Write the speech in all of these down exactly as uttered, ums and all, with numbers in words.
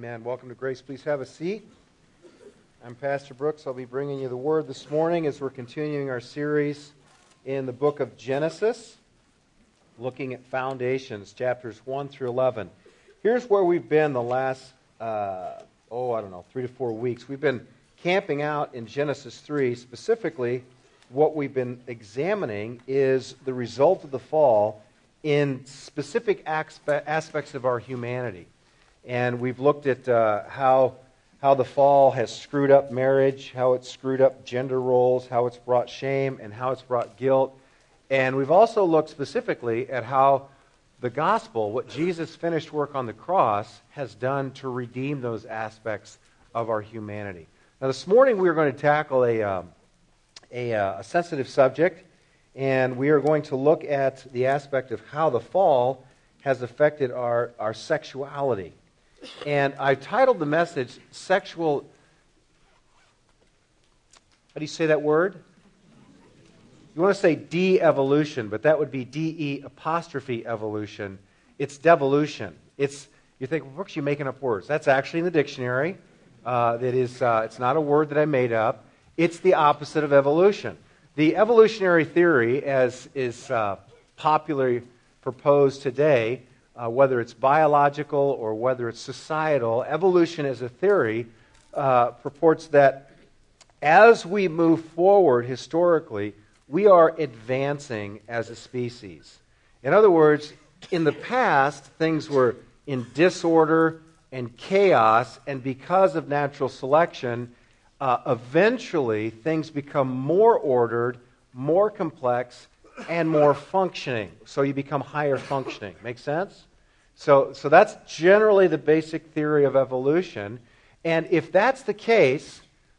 Amen. Welcome to Grace. Please have a seat. I'm Pastor Brooks. I'll be bringing you the Word this morning as we're continuing our series in the book of Genesis, looking at foundations, chapters one through eleven. Here's where we've been the last, uh, oh, I don't know, three to four weeks. We've been camping out in Genesis three. Specifically, what we've been examining is the result of the fall in specific aspe- aspects of our humanity. And we've looked at uh, how how the fall has screwed up marriage, how it's screwed up gender roles, how it's brought shame, and how it's brought guilt. And we've also looked specifically at how the gospel, what Jesus' finished work on the cross, has done to redeem those aspects of our humanity. Now, this morning we are going to tackle a, um, a, a sensitive subject, and we are going to look at the aspect of how the fall has affected our, our sexuality. And I titled the message, Sexual... How do you say that word? You want to say de-evolution, but that would be D-E apostrophe evolution. It's devolution. It's, you think, well, Brooks, you're making up words. That's actually in the dictionary. Uh, that is, uh, it's not a word that I made up. It's the opposite of evolution. The evolutionary theory, as is uh, popularly proposed today, Uh, whether it's biological or whether it's societal, evolution as a theory uh, purports that as we move forward historically, we are advancing as a species. In other words, in the past, things were in disorder and chaos, and because of natural selection, uh, eventually things become more ordered, more complex, and more functioning. So you become higher functioning. Make sense? So, so that's generally the basic theory of evolution. And if that's the case,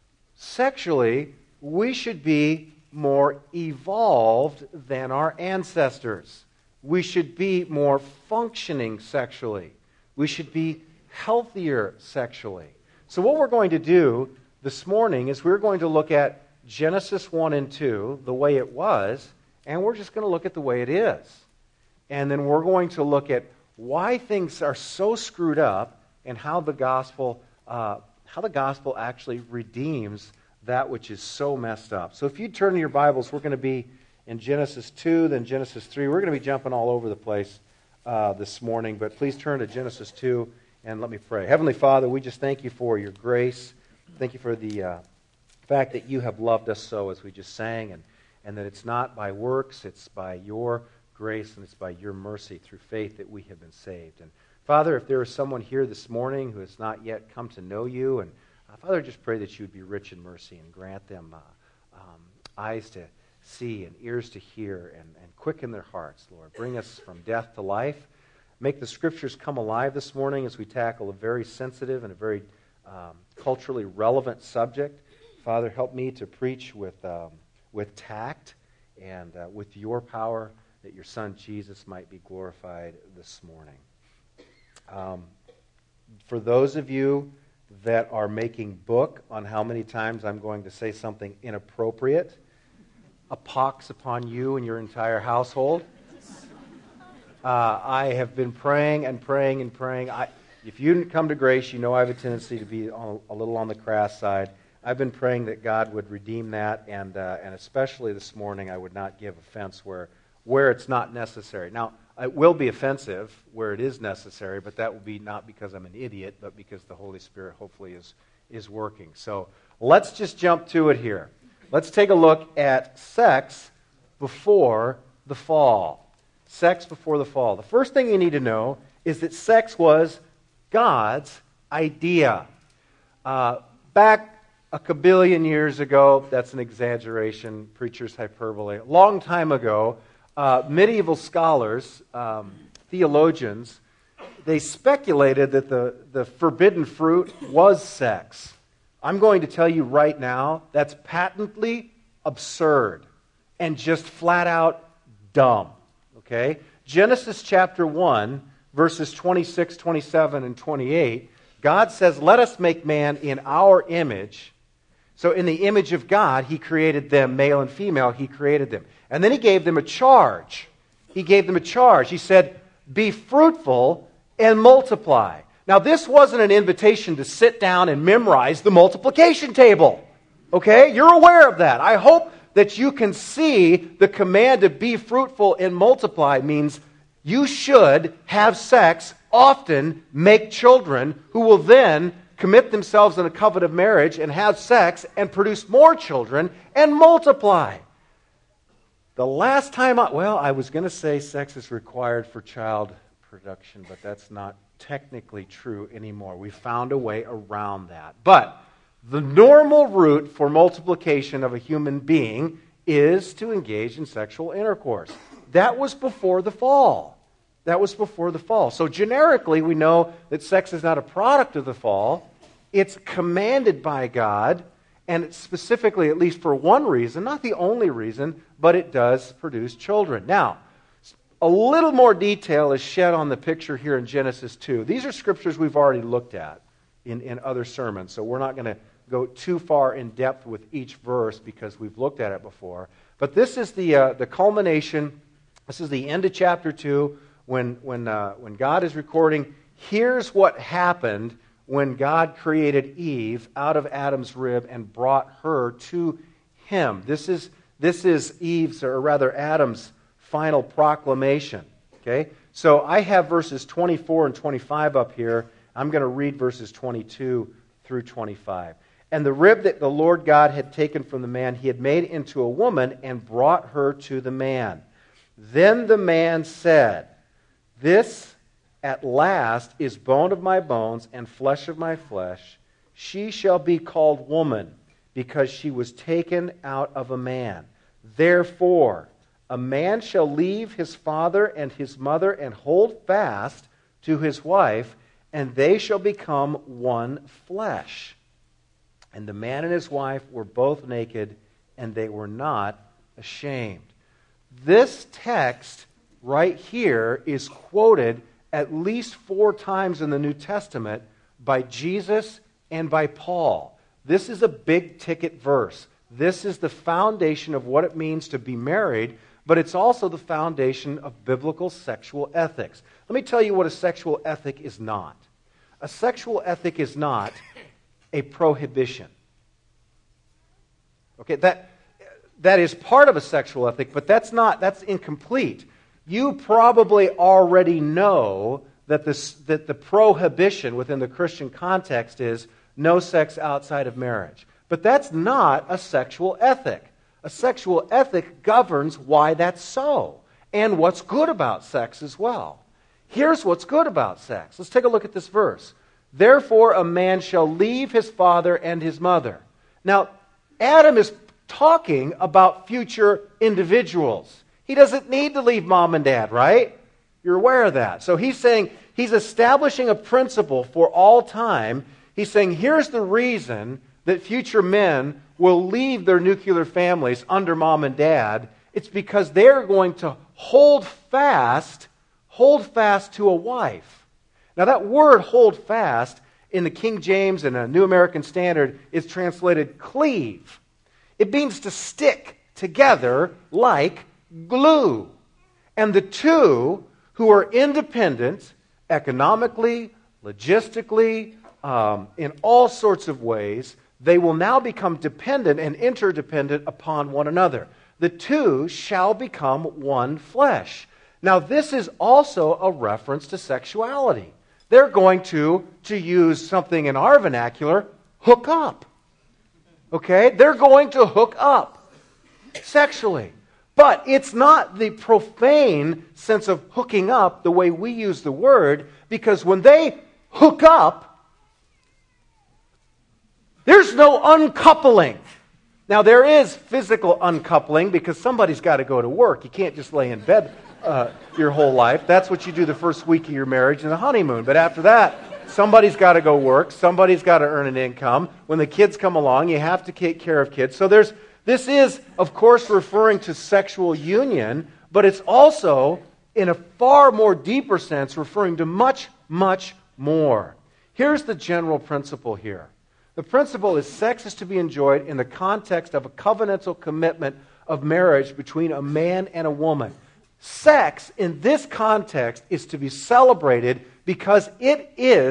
sexually, we should be more evolved than our ancestors. We should be more functioning sexually. We should be healthier sexually. So what we're going to do this morning is we're going to look at Genesis one and two, the way it was, and we're just going to look at the way it is. And then we're going to look at why things are so screwed up and how the gospel uh, how the gospel actually redeems that which is so messed up. So if you turn to your Bibles, we're going to be in Genesis two, then Genesis three. We're going to be jumping all over the place uh, this morning, but please turn to Genesis two and let me pray. Heavenly Father, we just thank you for your grace. Thank you for the uh, fact that you have loved us so, as we just sang, and and that it's not by works, it's by your grace, and it's by your mercy through faith that we have been saved. And Father, if there is someone here this morning who has not yet come to know you, and uh, Father, I just pray that you would be rich in mercy and grant them uh, um, eyes to see and ears to hear, and, and quicken their hearts, Lord. Bring us from death to life. Make the Scriptures come alive this morning as we tackle a very sensitive and a very um, culturally relevant subject. Father, help me to preach with um, with tact and uh, with your power, that your Son Jesus might be glorified this morning. Um, for those of you that are making book on how many times I'm going to say something inappropriate, a pox upon you and your entire household. Uh, I have been praying and praying and praying. I, if you didn't come to Grace, you know I have a tendency to be on, a little on the crass side. I've been praying that God would redeem that, and uh, and especially this morning, I would not give offense where where it's not necessary. Now, it will be offensive where it is necessary, but that will be not because I'm an idiot, but because the Holy Spirit hopefully is is working. So let's just jump to it here. Let's take a look at sex before the fall. Sex before the fall. The first thing you need to know is that sex was God's idea. Uh, back a kabillion years ago, that's an exaggeration, preacher's hyperbole, a long time ago, uh, medieval scholars, um, theologians, they speculated that the, the forbidden fruit was sex. I'm going to tell you right now, that's patently absurd and just flat out dumb. Okay? Genesis chapter one, verses twenty-six, twenty-seven, and twenty-eight, God says, let us make man in our image. So in the image of God, He created them, male and female, He created them. And then He gave them a charge. He gave them a charge. He said, be fruitful and multiply. Now, this wasn't an invitation to sit down and memorize the multiplication table. Okay? You're aware of that. I hope that you can see the command to be fruitful and multiply means you should have sex, often make children, who will then commit themselves in a covenant of marriage and have sex and produce more children and multiply. The last time I, well, I was going to say sex is required for child production, but that's not technically true anymore. We found a way around that. But the normal route for multiplication of a human being is to engage in sexual intercourse. That was before the fall. That was before the fall. So generically, we know that sex is not a product of the fall. It's commanded by God, and it's specifically, at least for one reason, not the only reason, but it does produce children. Now, a little more detail is shed on the picture here in Genesis two. These are scriptures we've already looked at in, in other sermons, so we're not going to go too far in depth with each verse because we've looked at it before. But this is the uh, the culmination. This is the end of chapter two when when uh, when God is recording. Here's what happened when God created Eve out of Adam's rib and brought her to him. This is this is Eve's, or rather Adam's, final proclamation. Okay, so I have verses twenty-four and twenty-five up here. I'm going to read verses twenty-two through twenty-five. And the rib that the Lord God had taken from the man, he had made into a woman and brought her to the man. Then the man said, "This at last is bone of my bones and flesh of my flesh. She shall be called woman, because she was taken out of a man. Therefore, a man shall leave his father and his mother and hold fast to his wife, and they shall become one flesh. And the man and his wife were both naked, and they were not ashamed." This text right here is quoted at least four times in the New Testament by Jesus and by Paul. This is a big ticket verse. This is the foundation of what it means to be married, but it's also the foundation of biblical sexual ethics. Let me tell you what a sexual ethic is not. A sexual ethic is not a prohibition. Okay, that that is part of a sexual ethic, but that's not, that's incomplete. You probably already know that this that the prohibition within the Christian context is no sex outside of marriage. But that's not a sexual ethic. A sexual ethic governs why that's so, and what's good about sex as well. Here's what's good about sex. Let's take a look at this verse. Therefore, a man shall leave his father and his mother. Now, Adam is talking about future individuals. He doesn't need to leave mom and dad, right? You're aware of that. So he's saying, he's establishing a principle for all time. He's saying, here's the reason that future men will leave their nuclear families under mom and dad. It's because they're going to hold fast, hold fast to a wife. Now that word hold fast in the King James and a New American Standard is translated cleave. It means to stick together like glue. And the two who are independent economically, logistically, um, in all sorts of ways, they will now become dependent and interdependent upon one another. The two shall become one flesh. Now, this is also a reference to sexuality. They're going to, to use something in our vernacular, hook up. Okay? They're going to hook up sexually. But it's not the profane sense of hooking up the way we use the word, because when they hook up, there's no uncoupling. Now, there is physical uncoupling because somebody's got to go to work. You can't just lay in bed uh, your whole life. That's what you do the first week of your marriage and the honeymoon. But after that, somebody's got to go work. Somebody's got to earn an income. When the kids come along, you have to take care of kids. So there's this is, of course, referring to sexual union, but it's also, in a far more deeper sense, referring to much, much more. Here's the general principle here. The principle is sex is to be enjoyed in the context of a covenantal commitment of marriage between a man and a woman. Sex, in this context, is to be celebrated because it is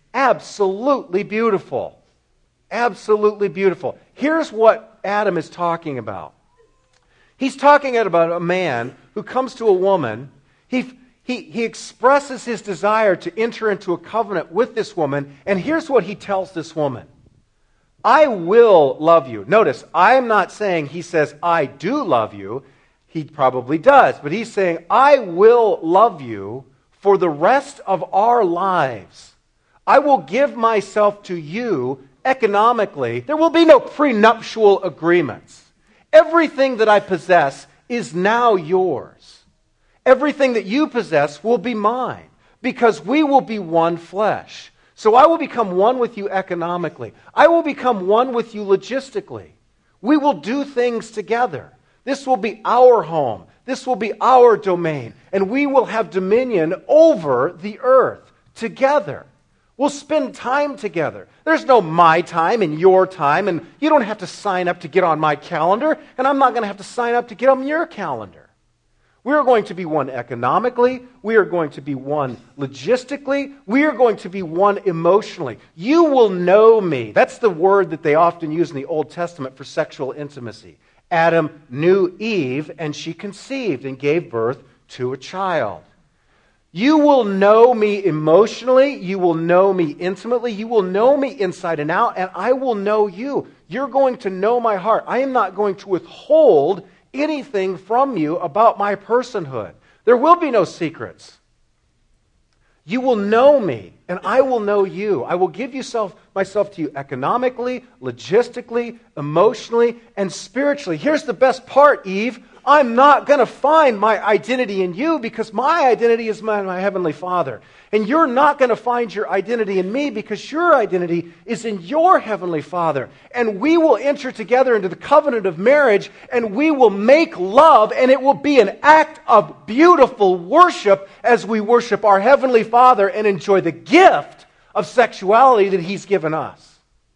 absolutely beautiful. Absolutely beautiful. Here's what Adam is talking about. He's talking about a man who comes to a woman. He, he, he expresses his desire to enter into a covenant with this woman. And here's what he tells this woman. I will love you. Notice, I'm not saying he says, I do love you. He probably does. But he's saying, I will love you for the rest of our lives. I will give myself to you economically. There will be no prenuptial agreements. Everything that I possess is now yours. Everything that you possess will be mine because we will be one flesh. So I will become one with you economically. I will become one with you logistically. We will do things together. This will be our home. This will be our domain. And we will have dominion over the earth together. We'll spend time together. There's no my time and your time, and you don't have to sign up to get on my calendar, and I'm not going to have to sign up to get on your calendar. We are going to be one economically. We are going to be one logistically. We are going to be one emotionally. You will know me. That's the word that they often use in the Old Testament for sexual intimacy. Adam knew Eve, and she conceived and gave birth to a child. You will know me emotionally. You will know me intimately. You will know me inside and out, and I will know you. You're going to know my heart. I am not going to withhold anything from you about my personhood. There will be no secrets. You will know me, and I will know you. I will give you self, myself to you economically, logistically, emotionally, and spiritually. Here's the best part, Eve. I'm not going to find my identity in you because my identity is my, my Heavenly Father. And you're not going to find your identity in me because your identity is in your Heavenly Father. And we will enter together into the covenant of marriage, and we will make love, and it will be an act of beautiful worship as we worship our Heavenly Father and enjoy the gift of sexuality that He's given us.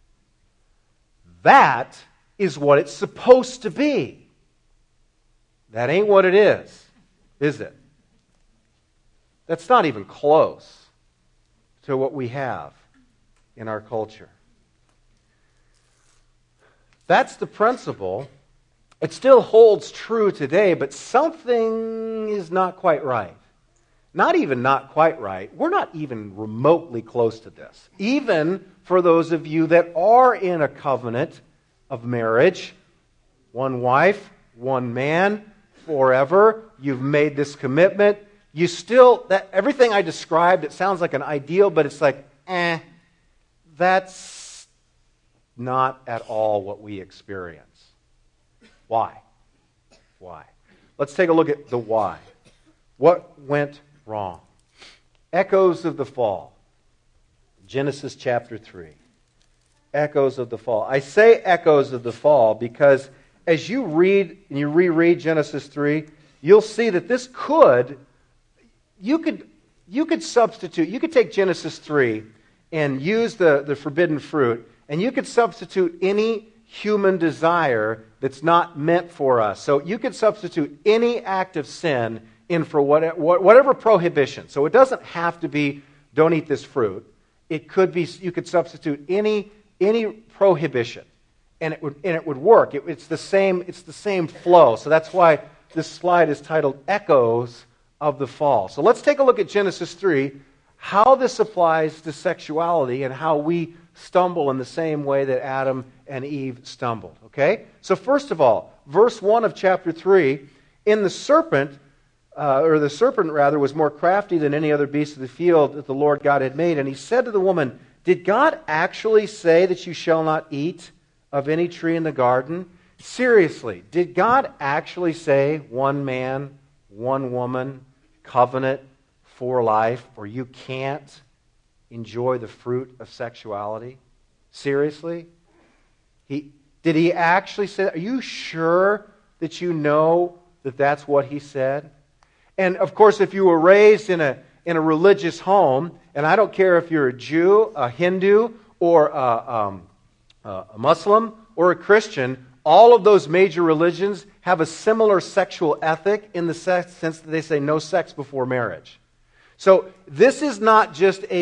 That is what it's supposed to be. That ain't what it is, is it? That's not even close to what we have in our culture. That's the principle. It still holds true today, but something is not quite right. Not even not quite right. We're not even remotely close to this. Even for those of you that are in a covenant of marriage, one wife, one man, forever, you've made this commitment. You still, that everything I described, it sounds like an ideal, but it's like, eh, that's not at all what we experience. Why? Why? Let's take a look at the why. What went wrong? Echoes of the fall. Genesis chapter three. Echoes of the fall. I say echoes of the fall because as you read and you reread Genesis three, you'll see that this could, you could, you could substitute, you could take Genesis three and use the, the forbidden fruit, and you could substitute any human desire that's not meant for us. So you could substitute any act of sin in for whatever, whatever prohibition. So it doesn't have to be, don't eat this fruit. It could be, you could substitute any, any prohibition. And it would and it would work. It, it's the same. It's the same flow. So that's why this slide is titled "Echoes of the Fall." So let's take a look at Genesis three, how this applies to sexuality and how we stumble in the same way that Adam and Eve stumbled. Okay. So first of all, verse one of chapter three: "In the serpent, uh, or the serpent rather, was more crafty than any other beast of the field that the Lord God had made, and he said to the woman, 'Did God actually say that you shall not eat of any tree in the garden?'" Seriously, did God actually say one man, one woman, covenant for life, or you can't enjoy the fruit of sexuality? Seriously? He, did he actually say that? Are you sure that you know that that's what he said? And of course, if you were raised in a, in a religious home, and I don't care if you're a Jew, a Hindu, or a, um, a Muslim or a Christian, all of those major religions have a similar sexual ethic in the sense that they say no sex before marriage. So this is not just a,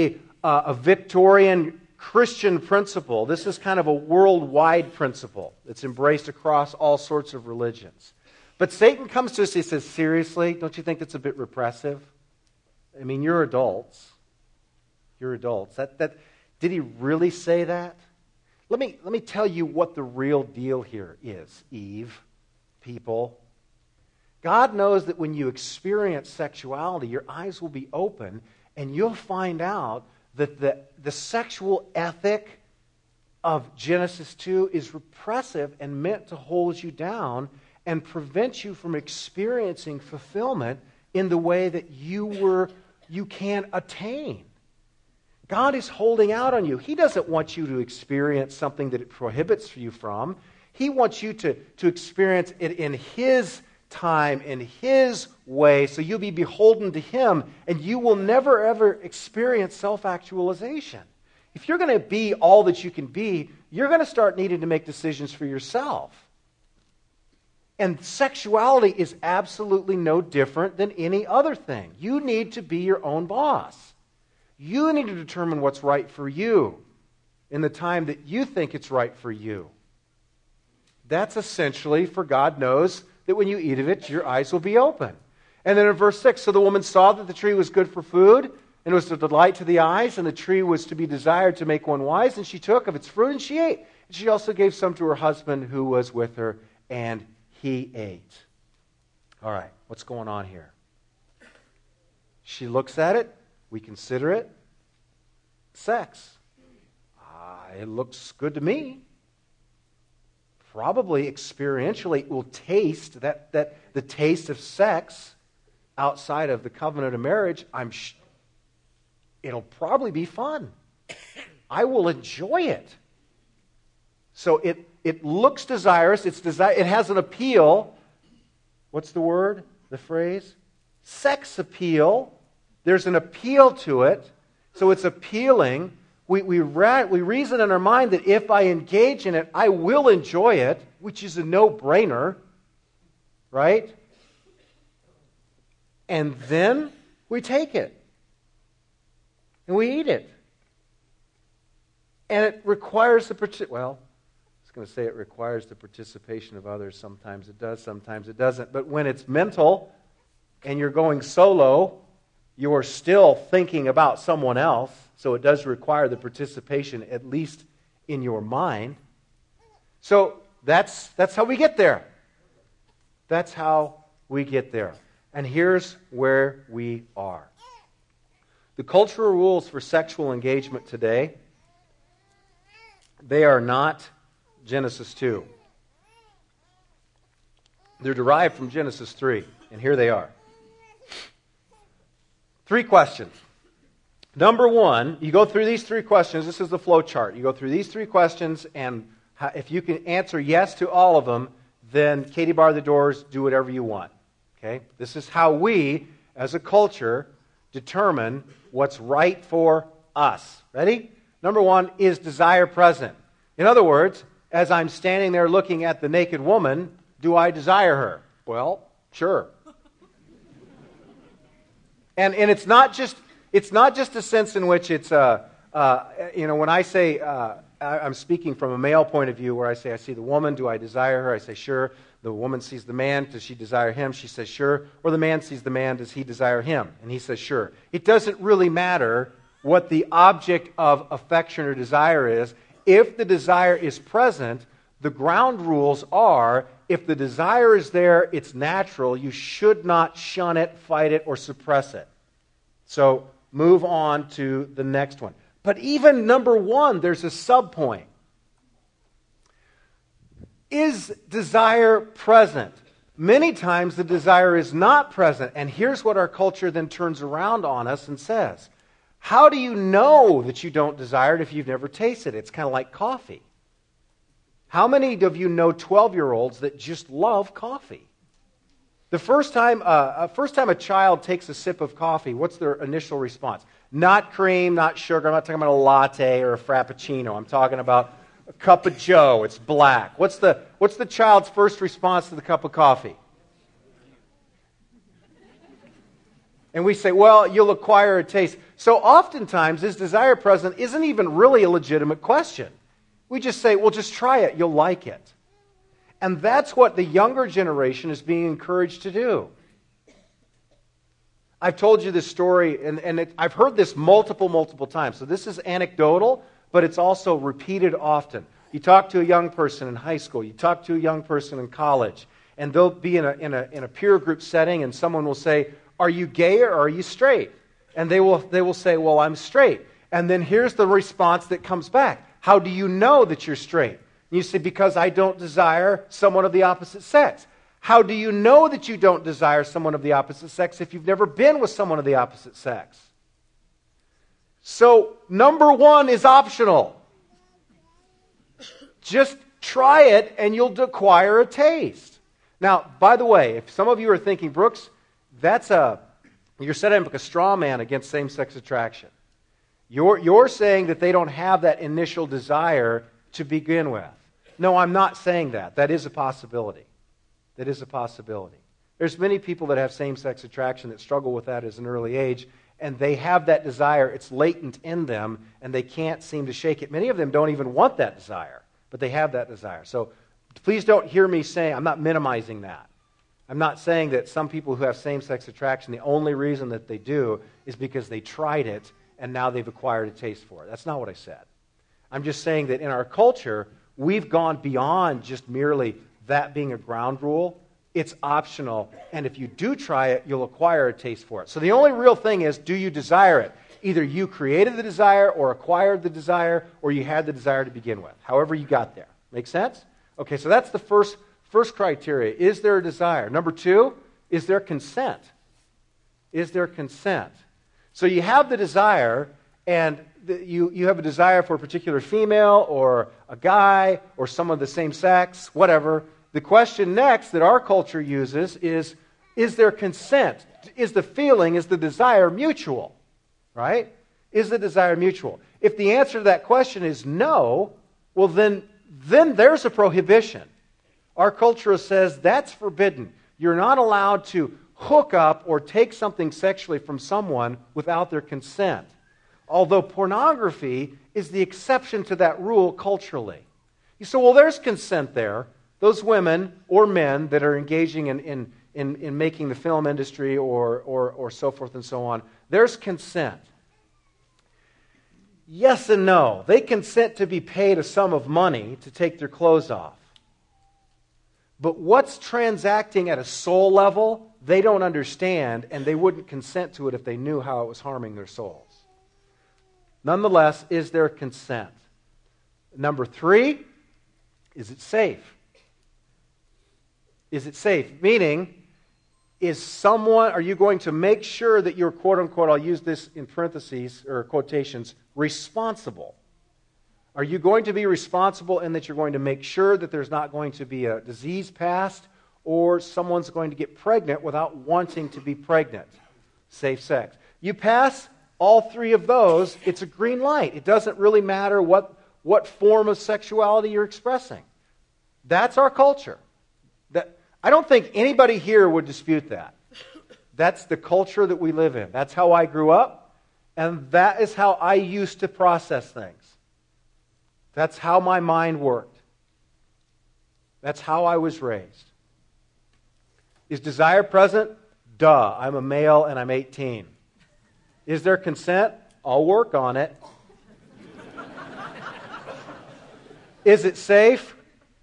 uh, a Victorian Christian principle. This is kind of a worldwide principle that's embraced across all sorts of religions. But Satan comes to us, he says, seriously, don't you think that's a bit repressive? I mean, you're adults. You're adults. That, that, did he really say that? Let me, let me tell you what the real deal here is, Eve, people. God knows that when you experience sexuality, your eyes will be open, and you'll find out that the, the sexual ethic of Genesis two is repressive and meant to hold you down and prevent you from experiencing fulfillment in the way that you were you can attain. God is holding out on you. He doesn't want you to experience something that it prohibits you from. He wants you to, to experience it in His time, in His way, so you'll be beholden to Him, and you will never, ever experience self-actualization. If you're going to be all that you can be, you're going to start needing to make decisions for yourself. And sexuality is absolutely no different than any other thing. You need to be your own boss. You need to determine what's right for you in the time that you think it's right for you. That's essentially, for God knows that when you eat of it, your eyes will be open. And then in verse six, so the woman saw that the tree was good for food, and it was a delight to the eyes, and the tree was to be desired to make one wise, and she took of its fruit, and she ate. And she also gave some to her husband who was with her, and he ate. All right, what's going on here? She looks at it, we consider it sex. Ah, it looks good to me. Probably experientially will taste that, that the taste of sex outside of the covenant of marriage. I'm sh- it'll probably be fun. I will enjoy it. So it it looks desirous. It's desi- It has an appeal. What's the word? The phrase? Sex appeal. There's an appeal to it. So it's appealing. We, we, ra- we reason in our mind that if I engage in it, I will enjoy it, which is a no-brainer, right? And then we take it. And we eat it. And it requires the... Partic- well, I was going to say it requires the participation of others. Sometimes it does, sometimes it doesn't. But when it's mental and you're going solo, you're still thinking about someone else. So it does require the participation, at least in your mind. So that's that's how we get there. That's how we get there. And here's where we are. The cultural rules for sexual engagement today, they are not Genesis two. They're derived from Genesis three. And here they are. Three questions. Number one, you go through these three questions. This is the flow chart. You go through these three questions, and if you can answer yes to all of them, then Katie bar the doors, do whatever you want. Okay? This is how we, as a culture, determine what's right for us. Ready? Number one, is desire present? In other words, as I'm standing there looking at the naked woman, do I desire her? Well, sure. And and it's not just it's not just a sense in which it's uh, uh you know when I say uh, I, I'm speaking from a male point of view, where I say I see the woman, do I desire her? I say sure. The woman sees the man, does she desire him? She says sure. Or the man sees the man, does he desire him? And he says sure. It doesn't really matter what the object of affection or desire is. If the desire is present, the ground rules are, if the desire is there, it's natural. You should not shun it, fight it, or suppress it. So move on to the next one. But even number one, there's a subpoint. Is desire present? Many times the desire is not present. And here's what our culture then turns around on us and says. How do you know that you don't desire it if you've never tasted it? It's kind of like coffee. How many of you know twelve-year-olds that just love coffee? The first time, uh, first time a child takes a sip of coffee, what's their initial response? Not cream, not sugar. I'm not talking about a latte or a frappuccino. I'm talking about a cup of Joe. It's black. What's the, what's the child's first response to the cup of coffee? And we say, well, you'll acquire a taste. So oftentimes, is desire present isn't even really a legitimate question. We just say, well, just try it. You'll like it. And that's what the younger generation is being encouraged to do. I've told you this story, and, and it, I've heard this multiple, multiple times. So this is anecdotal, but it's also repeated often. You talk to a young person in high school. You talk to a young person in college. And they'll be in a, in a, in a peer group setting, and someone will say, are you gay or are you straight? And they will, they will say, well, I'm straight. And then here's the response that comes back. How do you know that you're straight? And you say, because I don't desire someone of the opposite sex. How do you know that you don't desire someone of the opposite sex if you've never been with someone of the opposite sex? So, number one is optional. Just try it and you'll acquire a taste. Now, by the way, if some of you are thinking, Brooks, that's a, you're setting up a straw man against same-sex attraction. You're, you're saying that they don't have that initial desire to begin with. No, I'm not saying that. That is a possibility. That is a possibility. There's many people that have same-sex attraction that struggle with that as an early age, and they have that desire. It's latent in them, and they can't seem to shake it. Many of them don't even want that desire, but they have that desire. So please don't hear me saying, I'm not minimizing that. I'm not saying that some people who have same-sex attraction, the only reason that they do is because they tried it and now they've acquired a taste for it. That's not what I said. I'm just saying that in our culture, we've gone beyond just merely that being a ground rule. It's optional, and if you do try it, you'll acquire a taste for it. So the only real thing is, do you desire it? Either you created the desire or acquired the desire, or you had the desire to begin with. However you got there. Make sense? Okay, so that's the first First criteria, is there a desire? Number two, is there consent? Is there consent? So you have the desire, and the, you, you have a desire for a particular female or a guy or someone of the same sex, whatever. The question next that our culture uses is, is there consent? Is the feeling, is the desire mutual? Right? Is the desire mutual? If the answer to that question is no, well then, then there's a prohibition. Our culture says that's forbidden. You're not allowed to hook up or take something sexually from someone without their consent. Although pornography is the exception to that rule culturally. You say, well, there's consent there. Those women or men that are engaging in, in, in, in making the film industry or, or, or so forth and so on, there's consent. Yes and no. They consent to be paid a sum of money to take their clothes off. But what's transacting at a soul level, they don't understand, and they wouldn't consent to it if they knew how it was harming their souls. Nonetheless, is there consent? Number three, is it safe? Is it safe? Meaning, is someone, are you going to make sure that you're, quote unquote, I'll use this in parentheses or quotations, responsible? Are you going to be responsible in that you're going to make sure that there's not going to be a disease passed or someone's going to get pregnant without wanting to be pregnant? Safe sex. You pass all three of those, it's a green light. It doesn't really matter what, what form of sexuality you're expressing. That's our culture. That, I don't think anybody here would dispute that. That's the culture that we live in. That's how I grew up, and that is how I used to process things. That's how my mind worked. That's how I was raised. Is desire present? Duh, I'm a male and I'm eighteen. Is there consent? I'll work on it. Is it safe?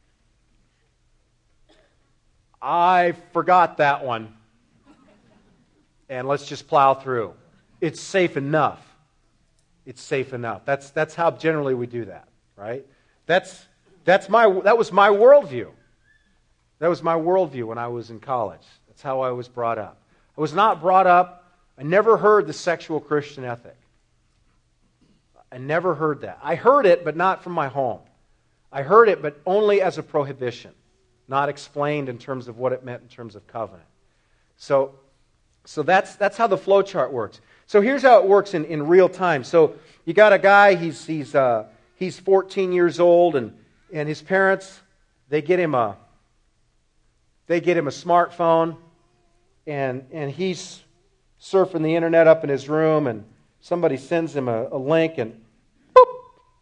I forgot that one. And let's just plow through. It's safe enough. It's safe enough. That's, that's how generally we do that. Right? That's, that's my, that was my worldview. That was my worldview when I was in college. That's how I was brought up. I was not brought up, I never heard the sexual Christian ethic. I never heard that. I heard it, but not from my home. I heard it, but only as a prohibition, not explained in terms of what it meant in terms of covenant. So, so that's, that's how the flow chart works. So here's how it works in, in real time. So you got a guy, he's, he's, uh, He's fourteen years old, and, and his parents, they get him a they get him a smartphone, and and he's surfing the internet up in his room, and somebody sends him a, a link, and boop.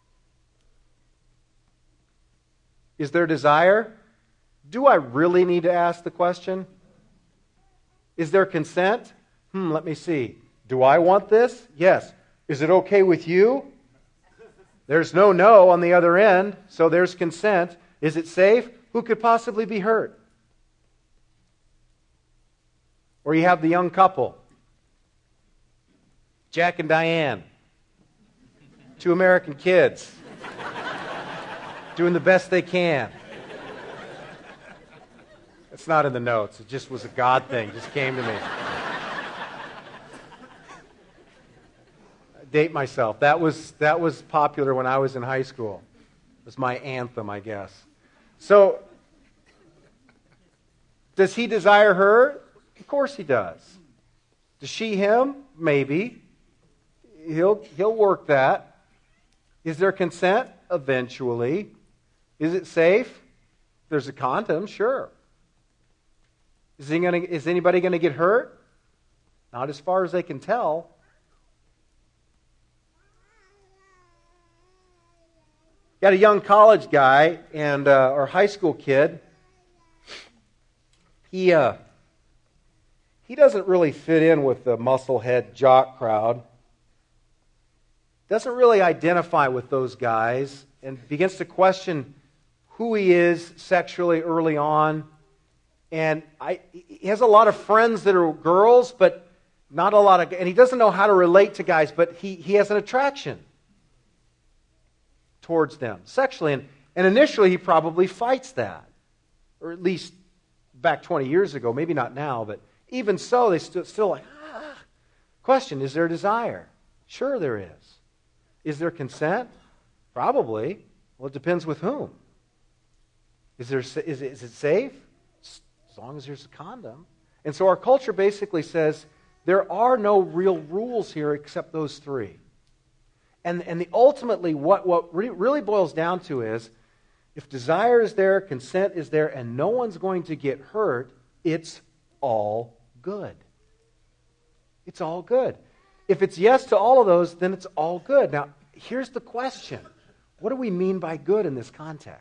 Is there desire? Do I really need to ask the question? Is there consent? Hmm, let me see. Do I want this? Yes. Is it okay with you? There's no no on the other end, so there's consent. Is it safe? Who could possibly be hurt? Or you have the young couple, Jack and Diane, two American kids, doing the best they can. It's not in the notes. It just was a God thing. It just came to me. Date myself. That was that was popular when I was in high school. It was my anthem, I guess. So, does he desire her? Of course he does. Does she him? Maybe. He'll he'll work that. Is there consent? Eventually. Is it safe? There's a condom, sure. Is he gonna, is anybody going to get hurt? Not as far as they can tell. Got a young college guy and uh, or high school kid. He uh, he doesn't really fit in with the musclehead jock crowd. Doesn't really identify with those guys and begins to question who he is sexually early on. And I, he has a lot of friends that are girls, but not a lot of, and he doesn't know how to relate to guys, but he, he has an attraction towards them sexually. And, and initially he probably fights that, or at least back twenty years ago, maybe not now, but even so, they st- still like, ah. Question, is there desire? Sure there is. Is there consent? Probably. Well, it depends with whom. Is there? Is it, is it safe? As long as there's a condom. And so our culture basically says there are no real rules here except those three. And, and the, ultimately what, what re- really boils down to is if desire is there, consent is there, and no one's going to get hurt, it's all good. It's all good. If it's yes to all of those, then it's all good. Now, here's the question. What do we mean by good in this context?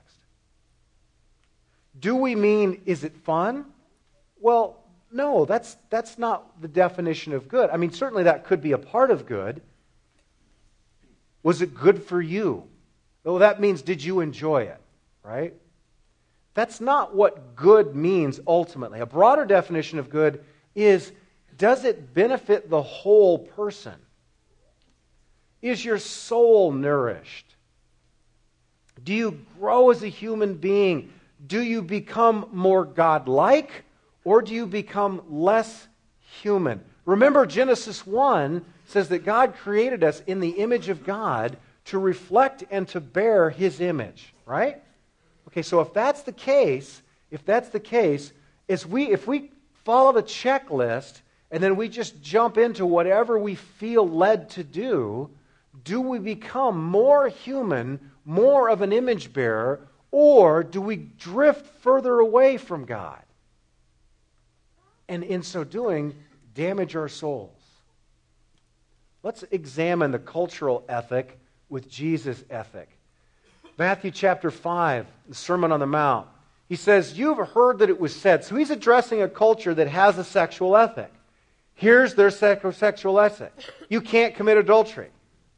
Do we mean, is it fun? Well, no, that's, that's not the definition of good. I mean, certainly that could be a part of good. Was it good for you? Well, that means, did you enjoy it? Right? That's not what good means ultimately. A broader definition of good is, does it benefit the whole person? Is your soul nourished? Do you grow as a human being? Do you become more God-like, or do you become less human? Remember, Genesis one says that God created us in the image of God to reflect and to bear His image, right? Okay, so if that's the case, if that's the case, is we if we follow the checklist and then we just jump into whatever we feel led to do, do we become more human, more of an image bearer, or do we drift further away from God? And in so doing, damage our souls. Let's examine the cultural ethic with Jesus' ethic. Matthew chapter five, the Sermon on the Mount. He says, you've heard that it was said. So he's addressing a culture that has a sexual ethic. Here's their sexual ethic. You can't commit adultery.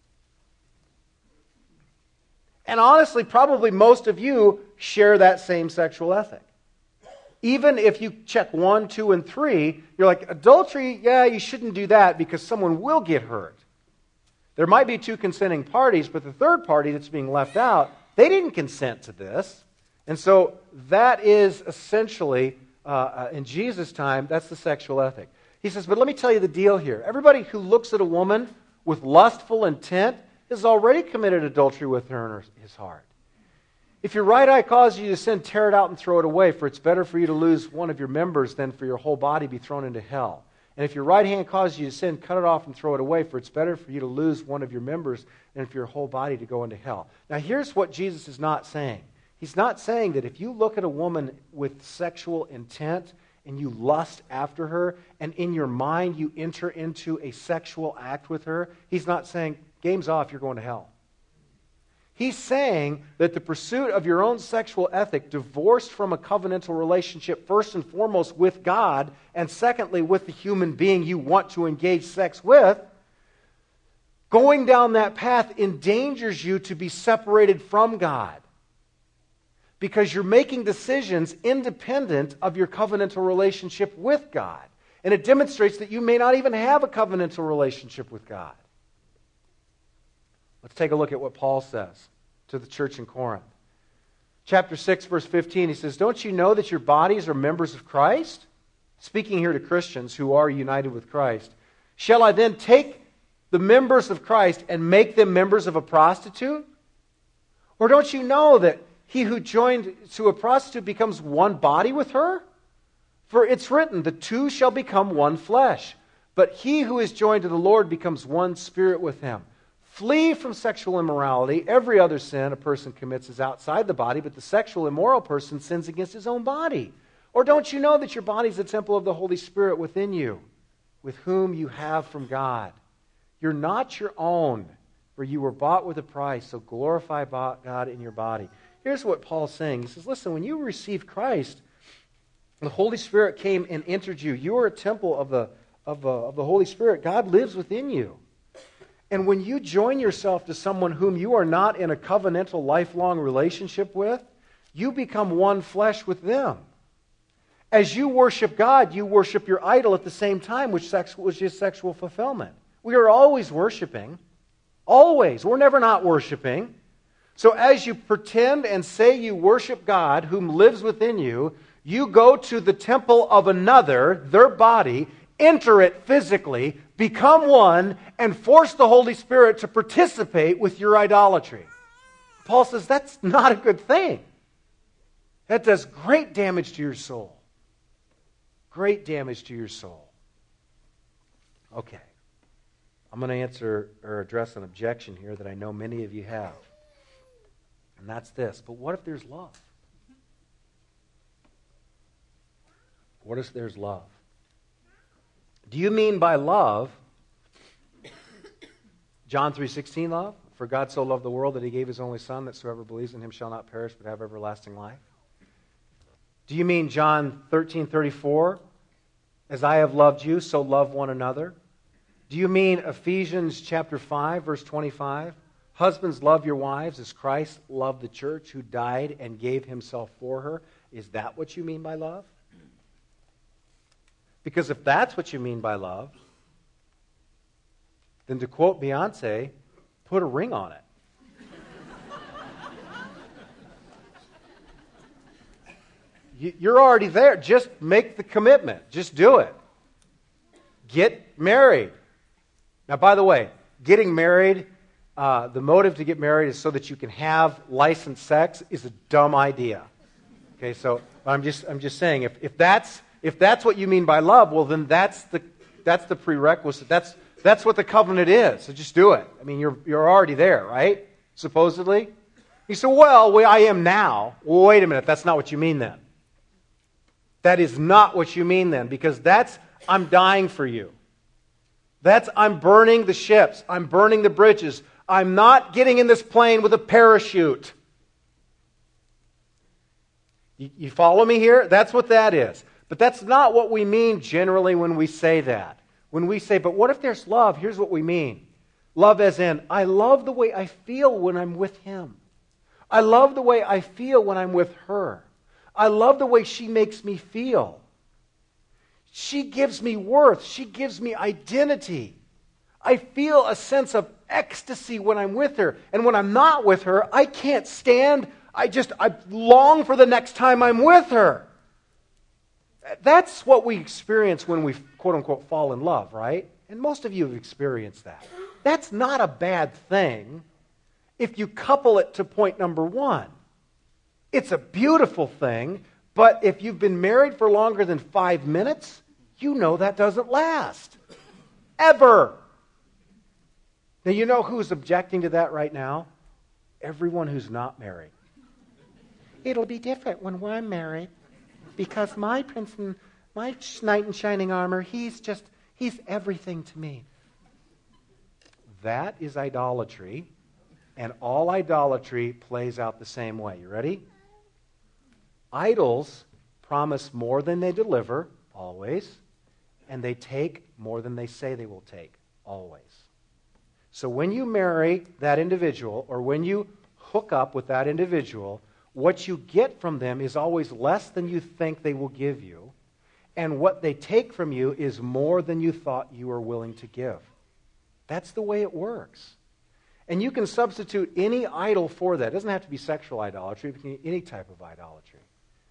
And honestly, probably most of you share that same sexual ethic. Even if you check one, two, and three, you're like, adultery, yeah, you shouldn't do that because someone will get hurt. There might be two consenting parties, but the third party that's being left out, they didn't consent to this. And so that is essentially, uh, uh, in Jesus' time, that's the sexual ethic. He says, but let me tell you the deal here. Everybody who looks at a woman with lustful intent has already committed adultery with her in her, his heart. If your right eye causes you to sin, tear it out and throw it away, for it's better for you to lose one of your members than for your whole body be thrown into hell. And if your right hand causes you to sin, cut it off and throw it away, for it's better for you to lose one of your members than for your whole body to go into hell. Now here's what Jesus is not saying. He's not saying that if you look at a woman with sexual intent and you lust after her, and in your mind you enter into a sexual act with her, he's not saying, game's off, you're going to hell. He's saying that the pursuit of your own sexual ethic, divorced from a covenantal relationship, first and foremost with God, and secondly with the human being you want to engage sex with, going down that path endangers you to be separated from God. Because you're making decisions independent of your covenantal relationship with God. And it demonstrates that you may not even have a covenantal relationship with God. Let's take a look at what Paul says to the church in Corinth. Chapter six, verse fifteen, he says, "Don't you know that your bodies are members of Christ?" Speaking here to Christians who are united with Christ. "Shall I then take the members of Christ and make them members of a prostitute? Or don't you know that he who joined to a prostitute becomes one body with her? For it's written, the two shall become one flesh. But he who is joined to the Lord becomes one spirit with him. Flee from sexual immorality. Every other sin a person commits is outside the body, but the sexual immoral person sins against his own body. Or don't you know that your body is a temple of the Holy Spirit within you, with whom you have from God? You're not your own, for you were bought with a price, so glorify God in your body." Here's what Paul's saying. He says, listen, when you received Christ, the Holy Spirit came and entered you. You are a temple of the, of, uh, of the Holy Spirit. God lives within you. And when you join yourself to someone whom you are not in a covenantal, lifelong relationship with, you become one flesh with them. As you worship God, you worship your idol at the same time, which, sex, which is sexual fulfillment. We are always worshiping. Always. We're never not worshiping. So as you pretend and say you worship God, whom lives within you, you go to the temple of another, their body, enter it physically, become one, and force the Holy Spirit to participate with your idolatry. Paul says that's not a good thing. That does great damage to your soul. Great damage to your soul. Okay. I'm going to answer or address an objection here that I know many of you have. And that's this. But what if there's love? What if there's love? Do you mean by love John three sixteen love? For God so loved the world that he gave his only Son, that whoever believes in him shall not perish but have everlasting life? Do you mean John thirteen thirty-four? As I have loved you, so love one another? Do you mean Ephesians chapter five, verse twenty-five? Husbands, love your wives as Christ loved the church, who died and gave himself for her. Is that what you mean by love? Because if that's what you mean by love, then to quote Beyonce, put a ring on it. You're already there. Just make the commitment. Just do it. Get married. Now, by the way, getting married... Uh, the motive to get married is so that you can have licensed sex is a dumb idea. Okay, so I'm just I'm just saying if, if that's if that's what you mean by love, well then that's the that's the prerequisite. That's that's what the covenant is. So just do it. I mean you're you're already there, right? Supposedly. You say, well, well, I am now. Well, wait a minute, that's not what you mean then. That is not what you mean then, because that's I'm dying for you. That's I'm burning the ships. I'm burning the bridges. I'm not getting in this plane with a parachute. You, you follow me here? That's what that is. But that's not what we mean generally when we say that. When we say, but what if there's love? Here's what we mean. Love as in, I love the way I feel when I'm with him. I love the way I feel when I'm with her. I love the way she makes me feel. She gives me worth. She gives me identity. I feel a sense of ecstasy when I'm with her. And when I'm not with her, I can't stand. I just, I long for the next time I'm with her. That's what we experience when we, quote unquote, fall in love, right? And most of you have experienced that. That's not a bad thing if you couple it to point number one. It's a beautiful thing, but if you've been married for longer than five minutes, you know that doesn't last. Ever. Now, you know who's objecting to that right now? Everyone who's not married. It'll be different when I'm married because my prince and my knight in shining armor, he's just, he's everything to me. That is idolatry, and all idolatry plays out the same way. You ready? Idols promise more than they deliver, always, and they take more than they say they will take, always. So when you marry that individual, or when you hook up with that individual, what you get from them is always less than you think they will give you, and what they take from you is more than you thought you were willing to give. That's the way it works. And you can substitute any idol for that. It doesn't have to be sexual idolatry, it can be any type of idolatry.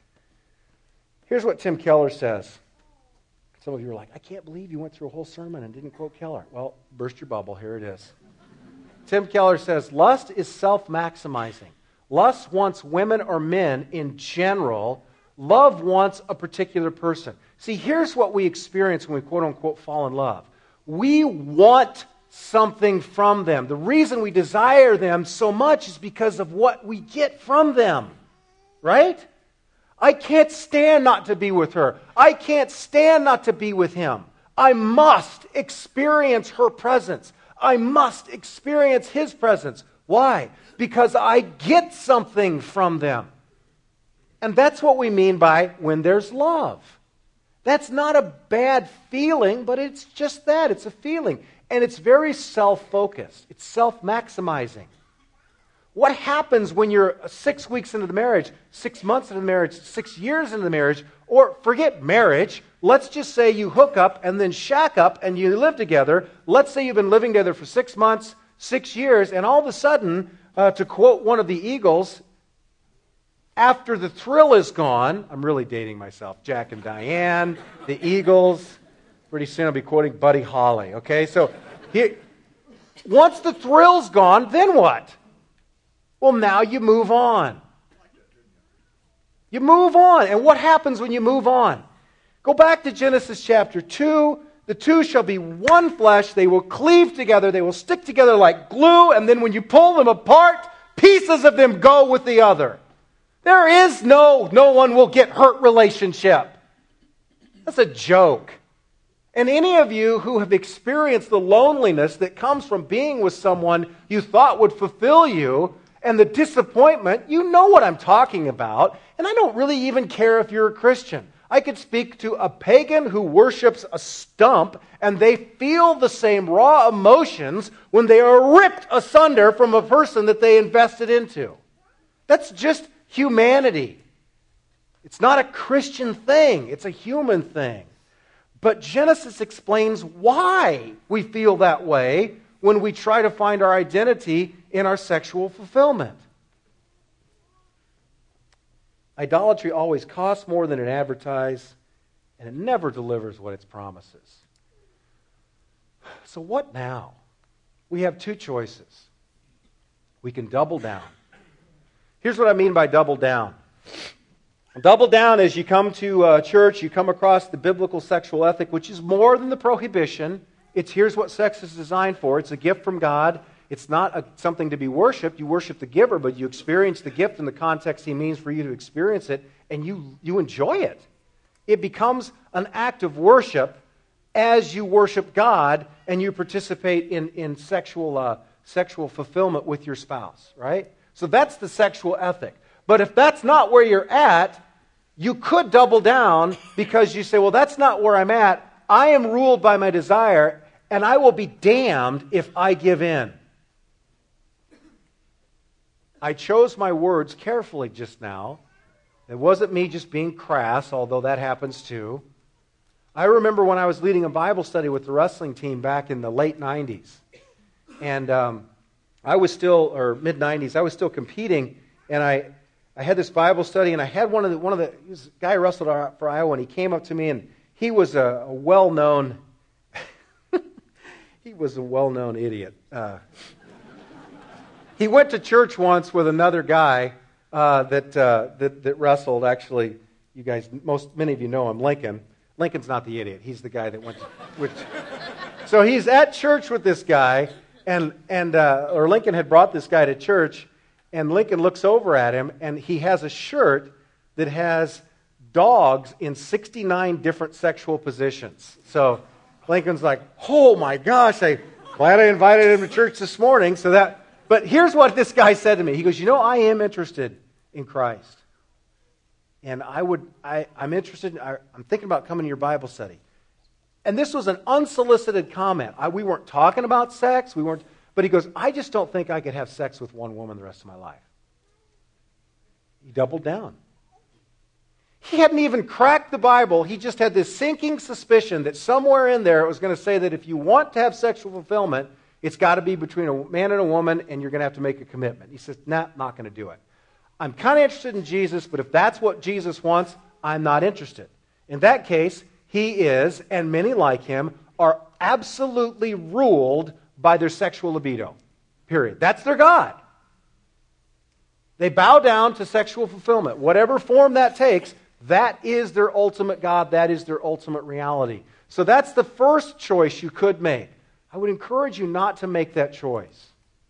Here's what Tim Keller says. Some of you are like, I can't believe you went through a whole sermon and didn't quote Keller. Well, burst your bubble. Here it is. Tim Keller says, lust is self-maximizing. Lust wants women or men in general. Love wants a particular person. See, here's what we experience when we quote-unquote fall in love. We want something from them. The reason we desire them so much is because of what we get from them. Right? I can't stand not to be with her. I can't stand not to be with him. I must experience her presence. I must experience his presence. Why? Because I get something from them. And that's what we mean by when there's love. That's not a bad feeling, but it's just that. It's a feeling. And it's very self-focused. It's self-maximizing. What happens when you're six weeks into the marriage, six months into the marriage, six years into the marriage, or forget marriage, let's just say you hook up and then shack up and you live together. Let's say you've been living together for six months, six years, and all of a sudden, uh, to quote one of the Eagles, after the thrill is gone, I'm really dating myself, Jack and Diane, the Eagles, pretty soon I'll be quoting Buddy Holly, okay? So, here, once the thrill's gone, then what? Well, now you move on. You move on. And what happens when you move on? Go back to Genesis chapter two. The two shall be one flesh. They will cleave together. They will stick together like glue. And then when you pull them apart, pieces of them go with the other. There is no, no one will get hurt relationship. That's a joke. And any of you who have experienced the loneliness that comes from being with someone you thought would fulfill you, and the disappointment, you know what I'm talking about. And I don't really even care if you're a Christian. I could speak to a pagan who worships a stump, and they feel the same raw emotions when they are ripped asunder from a person that they invested into. That's just humanity. It's not a Christian thing. It's a human thing. But Genesis explains why we feel that way when we try to find our identity in our sexual fulfillment. Idolatry always costs more than it advertises, and it never delivers what it promises. So what now? We have two choices. We can double down. Here's what I mean by double down. Double down is you come to uh, church, you come across the biblical sexual ethic, which is more than the prohibition. It's here's what sex is designed for. It's a gift from God. It's not a, something to be worshipped. You worship the giver, but you experience the gift in the context he means for you to experience it, and you, you enjoy it. It becomes an act of worship as you worship God and you participate in, in sexual, uh, sexual fulfillment with your spouse, right? So that's the sexual ethic. But if that's not where you're at, you could double down because you say, well, that's not where I'm at. I am ruled by my desire, and I will be damned if I give in. I chose my words carefully just now. It wasn't me just being crass, although that happens too. I remember when I was leading a Bible study with the wrestling team back in the late nineties. And um, I was still, or mid-nineties, I was still competing, and I... I had this Bible study, and I had one of the, one of the, this guy wrestled for Iowa, and he came up to me, and he was a, a well-known, he was a well-known idiot. Uh, he went to church once with another guy uh, that, uh, that that wrestled. Actually, you guys, most many of you know him, Lincoln. Lincoln's not the idiot. He's the guy that went to, which, so he's at church with this guy, and, and uh, or Lincoln had brought this guy to church, and Lincoln looks over at him, and he has a shirt that has dogs in sixty-nine different sexual positions. So Lincoln's like, oh my gosh, I'm glad I invited him to church this morning. So that, but here's what this guy said to me. He goes, you know, I am interested in Christ. And I would, I, I'm interested, in, I, I'm thinking about coming to your Bible study. And this was an unsolicited comment. I, we weren't talking about sex. We weren't, but he goes, I just don't think I could have sex with one woman the rest of my life. He doubled down. He hadn't even cracked the Bible. He just had this sinking suspicion that somewhere in there it was going to say that if you want to have sexual fulfillment, it's got to be between a man and a woman, and you're going to have to make a commitment. He says, nah, not going to do it. I'm kind of interested in Jesus, but if that's what Jesus wants, I'm not interested. In that case, he is, and many like him, are absolutely ruled by their sexual libido. Period. That's their God. They bow down to sexual fulfillment. Whatever form that takes, that is their ultimate God. That is their ultimate reality. So that's the first choice you could make. I would encourage you not to make that choice.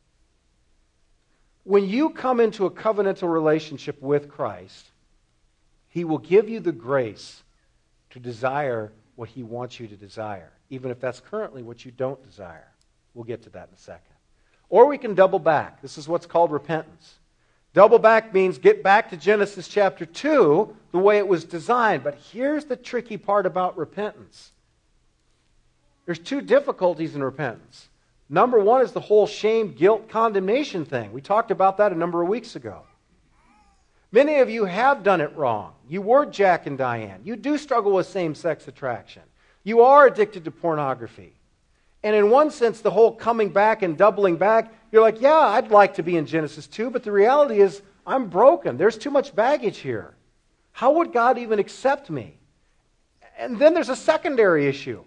When you come into a covenantal relationship with Christ, He will give you the grace to desire what He wants you to desire, even if that's currently what you don't desire. We'll get to that in a second. Or we can double back. This is what's called repentance. Double back means get back to Genesis chapter two, the way it was designed. But here's the tricky part about repentance. There's two difficulties in repentance. Number one is the whole shame, guilt, condemnation thing. We talked about that a number of weeks ago. Many of you have done it wrong. You were Jack and Diane. You do struggle with same-sex attraction. You are addicted to pornography. And in one sense, the whole coming back and doubling back, you're like, yeah, I'd like to be in Genesis two, but the reality is I'm broken. There's too much baggage here. How would God even accept me? And then there's a secondary issue.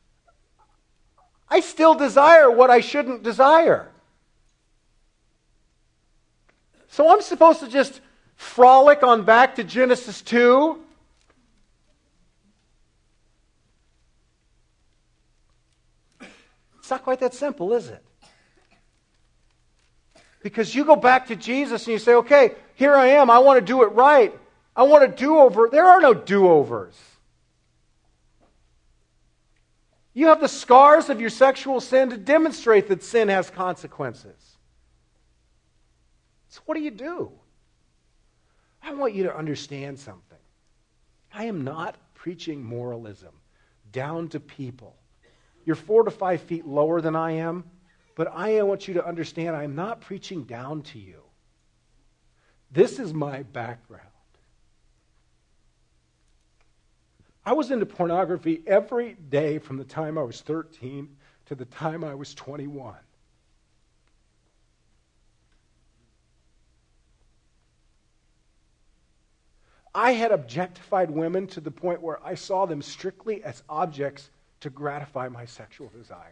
I still desire what I shouldn't desire. So I'm supposed to just frolic on back to Genesis two? It's not quite that simple, is it? Because you go back to Jesus and you say, okay, here I am. I want to do it right. I want a do-over. There are no do-overs. You have the scars of your sexual sin to demonstrate that sin has consequences. So what do you do? I want you to understand something. I am not preaching moralism down to people. You're four to five feet lower than I am, but I want you to understand I'm not preaching down to you. This is my background. I was into pornography every day from the time I was thirteen to the time I was twenty-one. I had objectified women to the point where I saw them strictly as objects to gratify my sexual desire.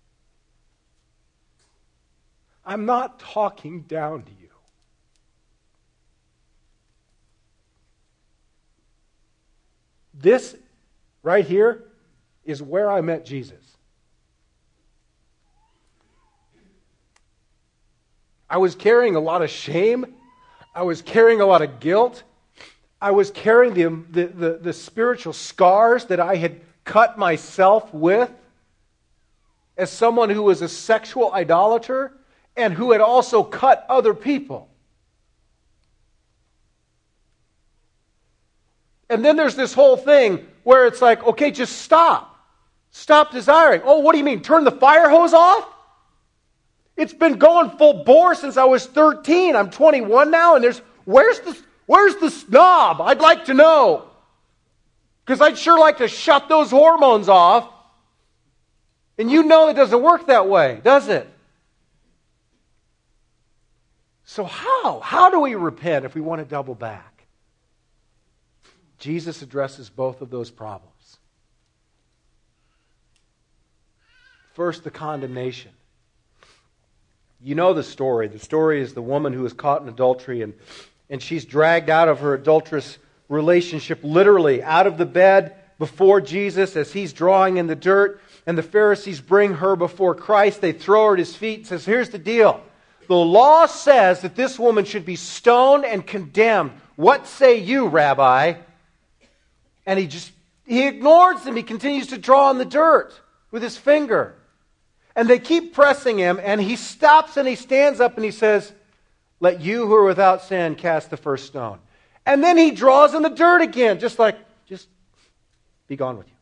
I'm not talking down to you. This right here is where I met Jesus. I was carrying a lot of shame. I was carrying a lot of guilt. I was carrying the, the, the, the spiritual scars that I had cut myself with as someone who was a sexual idolater and who had also cut other people. And then there's this whole thing where it's like, okay, just stop. Stop desiring. Oh, what do you mean? Turn the fire hose off? It's been going full bore since I was thirteen. I'm twenty-one now, and there's, where's the, where's the knob? I'd like to know. Because I'd sure like to shut those hormones off. And you know it doesn't work that way, does it? So how? How do we repent if we want to double back? Jesus addresses both of those problems. First, the condemnation. You know the story. The story is the woman who is caught in adultery, and, and she's dragged out of her adulterous relationship, literally out of the bed before Jesus as he's drawing in the dirt, and the Pharisees bring her before Christ. They throw her at his feet and says, here's the deal. The law says that this woman should be stoned and condemned. What say you, Rabbi? And he just, he ignores them. He continues to draw on the dirt with his finger. And they keep pressing him, and he stops and he stands up and he says, let you who are without sin cast the first stone. And then he draws in the dirt again, just like, just be gone with you.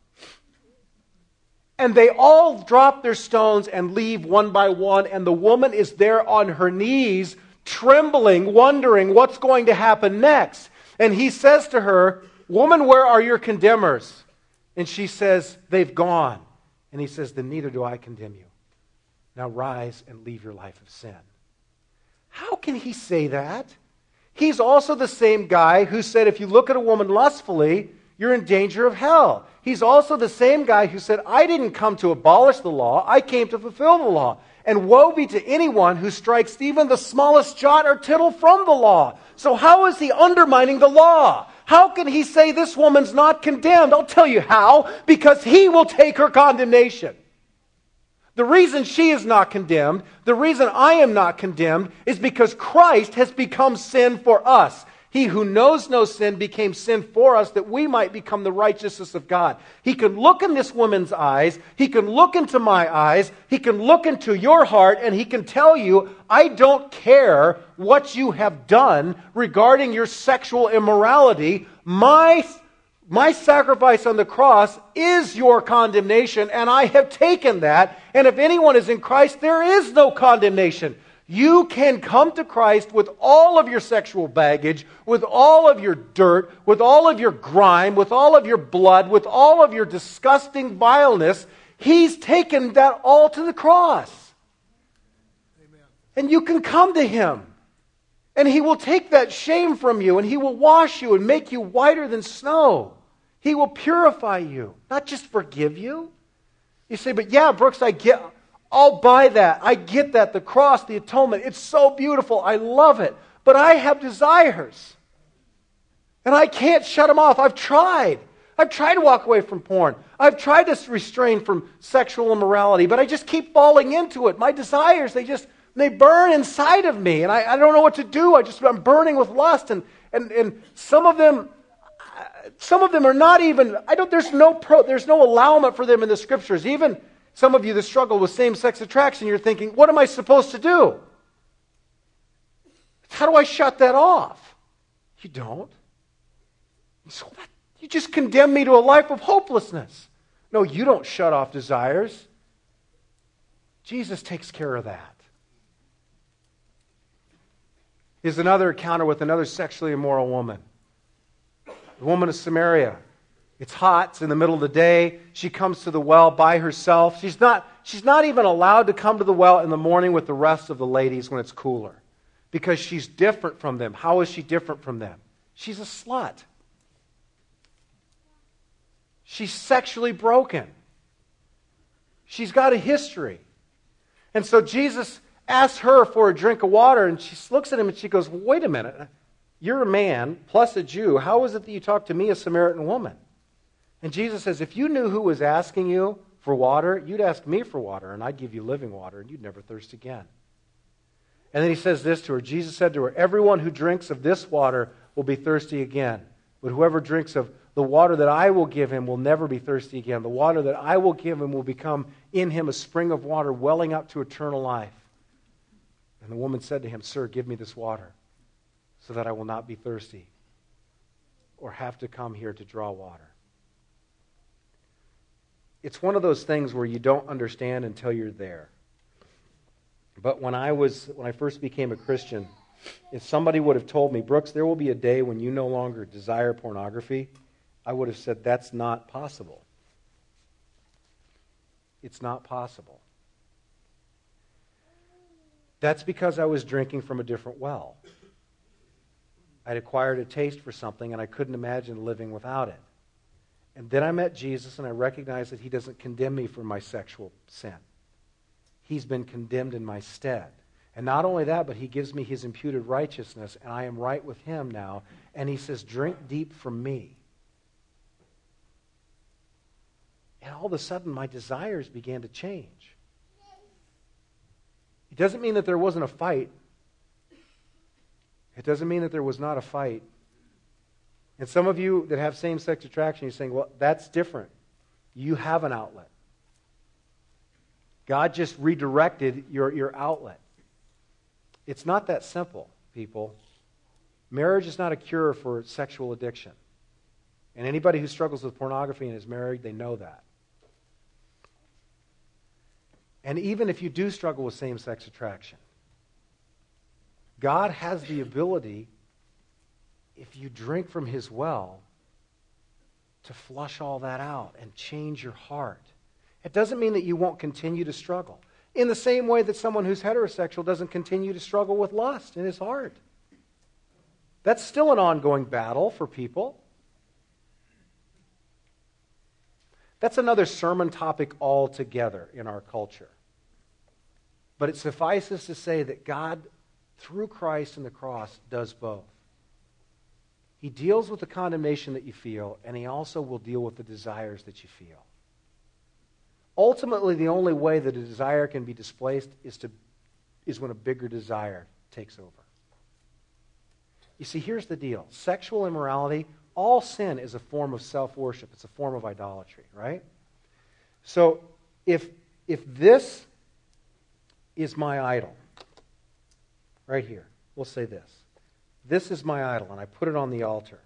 And they all drop their stones and leave one by one, and the woman is there on her knees, trembling, wondering what's going to happen next. And he says to her, woman, where are your condemners? And she says, they've gone. And he says, then neither do I condemn you. Now rise and leave your life of sin. How can he say that? He's also the same guy who said if you look at a woman lustfully, you're in danger of hell. He's also the same guy who said, I didn't come to abolish the law, I came to fulfill the law. And woe be to anyone who strikes even the smallest jot or tittle from the law. So how is he undermining the law? How can he say this woman's not condemned? I'll tell you how. Because he will take her condemnation. The reason she is not condemned, the reason I am not condemned, is because Christ has become sin for us. He who knows no sin became sin for us that we might become the righteousness of God. He can look in this woman's eyes. He can look into my eyes. He can look into your heart, and he can tell you, I don't care what you have done regarding your sexual immorality. My My sacrifice on the cross is your condemnation, and I have taken that. And if anyone is in Christ, there is no condemnation. You can come to Christ with all of your sexual baggage, with all of your dirt, with all of your grime, with all of your blood, with all of your disgusting vileness. He's taken that all to the cross. Amen. And you can come to Him. And He will take that shame from you, and He will wash you and make you whiter than snow. He will purify you, not just forgive you. You say, but yeah, Brooks, I get, I'll buy that. I get that. The cross, the atonement, it's so beautiful. I love it. But I have desires. And I can't shut them off. I've tried. I've tried to walk away from porn. I've tried to restrain from sexual immorality, but I just keep falling into it. My desires, they just, they burn inside of me. And I, I don't know what to do. I just, I'm burning with lust. And, and, and some of them, Some of them are not even, I don't, there's no pro, there's no allowance for them in the Scriptures. Even some of you that struggle with same-sex attraction, you're thinking, what am I supposed to do? How do I shut that off? You don't. So what? You just condemn me to a life of hopelessness. No, you don't shut off desires. Jesus takes care of that. Here's another encounter with another sexually immoral woman. The woman of Samaria. It's hot. It's in the middle of the day. She comes to the well by herself. She's not, she's not even allowed to come to the well in the morning with the rest of the ladies when it's cooler. Because she's different from them. How is she different from them? She's a slut. She's sexually broken. She's got a history. And so Jesus asks her for a drink of water, and she looks at him and she goes, wait a minute. You're a man, plus a Jew. How is it that you talk to me, a Samaritan woman? And Jesus says, if you knew who was asking you for water, you'd ask me for water, and I'd give you living water, and you'd never thirst again. And then he says this to her. Jesus said to her, everyone who drinks of this water will be thirsty again. But whoever drinks of the water that I will give him will never be thirsty again. The water that I will give him will become in him a spring of water welling up to eternal life. And the woman said to him, sir, give me this water, so that I will not be thirsty or have to come here to draw water. It's one of those things where you don't understand until you're there. But when I was when I first became a Christian, if somebody would have told me, Brooks, there will be a day when you no longer desire pornography, I would have said, that's not possible. It's not possible. That's because I was drinking from a different well. I'd acquired a taste for something, and I couldn't imagine living without it. And then I met Jesus, and I recognized that He doesn't condemn me for my sexual sin. He's been condemned in my stead. And not only that, but He gives me His imputed righteousness, and I am right with Him now. And He says, drink deep from me. And all of a sudden, my desires began to change. It doesn't mean that there wasn't a fight. It doesn't mean that there was not a fight. And some of you that have same-sex attraction, you're saying, well, that's different. You have an outlet. God just redirected your, your outlet. It's not that simple, people. Marriage is not a cure for sexual addiction. And anybody who struggles with pornography and is married, they know that. And even if you do struggle with same-sex attraction, God has the ability, if you drink from His well, to flush all that out and change your heart. It doesn't mean that you won't continue to struggle. In the same way that someone who's heterosexual doesn't continue to struggle with lust in his heart. That's still an ongoing battle for people. That's another sermon topic altogether in our culture. But it suffices to say that God, through Christ and the cross, does both. He deals with the condemnation that you feel, and He also will deal with the desires that you feel. Ultimately, the only way that a desire can be displaced is, to, is when a bigger desire takes over. You see, here's the deal. Sexual immorality, all sin is a form of self-worship. It's a form of idolatry, right? So, if, if this is my idol, right here, we'll say this. This is my idol, and I put it on the altar.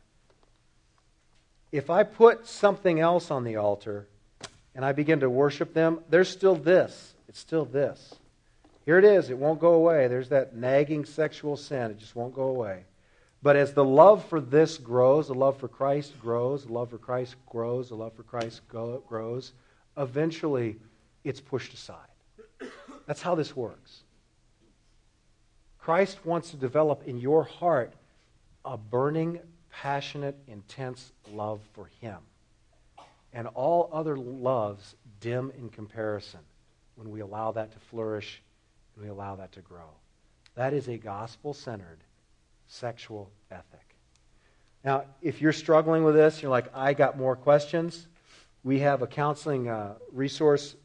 If I put something else on the altar, and I begin to worship them, there's still this. It's still this. Here it is. It won't go away. There's that nagging sexual sin. It just won't go away. But as the love for this grows, the love for Christ grows, the love for Christ grows, the love for Christ go, grows, eventually it's pushed aside. That's how this works. Christ wants to develop in your heart a burning, passionate, intense love for Him. And all other loves dim in comparison when we allow that to flourish and we allow that to grow. That is a gospel-centered sexual ethic. Now, if you're struggling with this, you're like, I got more questions, we have a counseling uh, resource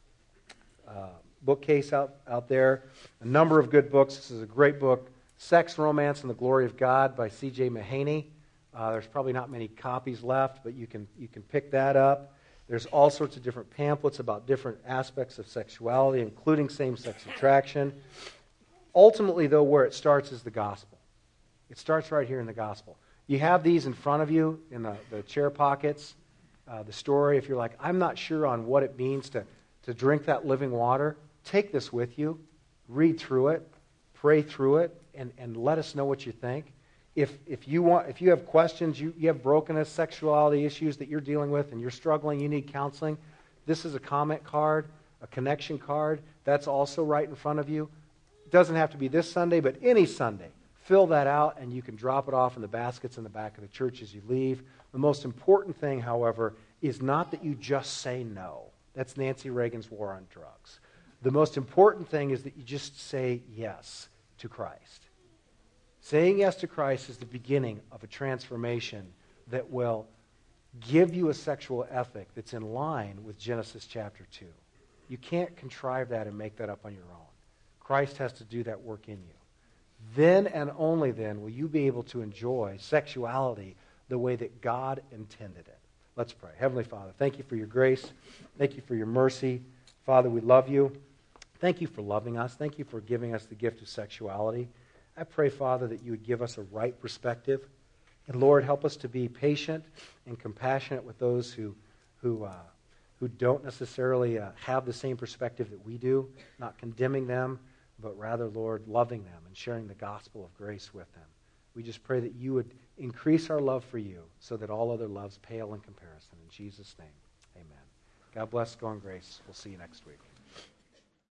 uh, bookcase out, out there, a number of good books. This is a great book, Sex, Romance, and the Glory of God by C J Mahaney. Uh, there's probably not many copies left, but you can you can pick that up. There's all sorts of different pamphlets about different aspects of sexuality, including same-sex attraction. Ultimately, though, where it starts is the gospel. It starts right here in the gospel. You have these in front of you in the, the chair pockets. Uh, the story, if you're like, I'm not sure on what it means to, to drink that living water, take this with you, read through it, pray through it, and, and let us know what you think. If if you want, if you have questions, you, you have brokenness, sexuality issues that you're dealing with, and you're struggling, you need counseling, this is a comment card, a connection card. That's also right in front of you. It doesn't have to be this Sunday, but any Sunday. Fill that out, and you can drop it off in the baskets in the back of the church as you leave. The most important thing, however, is not that you just say no. That's Nancy Reagan's war on drugs. The most important thing is that you just say yes to Christ. Saying yes to Christ is the beginning of a transformation that will give you a sexual ethic that's in line with Genesis chapter two. You can't contrive that and make that up on your own. Christ has to do that work in you. Then and only then will you be able to enjoy sexuality the way that God intended it. Let's pray. Heavenly Father, thank you for your grace. Thank you for your mercy. Father, we love you. Thank you for loving us. Thank you for giving us the gift of sexuality. I pray, Father, that you would give us a right perspective. And Lord, help us to be patient and compassionate with those who who uh, who don't necessarily uh, have the same perspective that we do, not condemning them, but rather, Lord, loving them and sharing the gospel of grace with them. We just pray that you would increase our love for you so that all other loves pale in comparison. In Jesus' name, amen. God bless. Go in grace. We'll see you next week.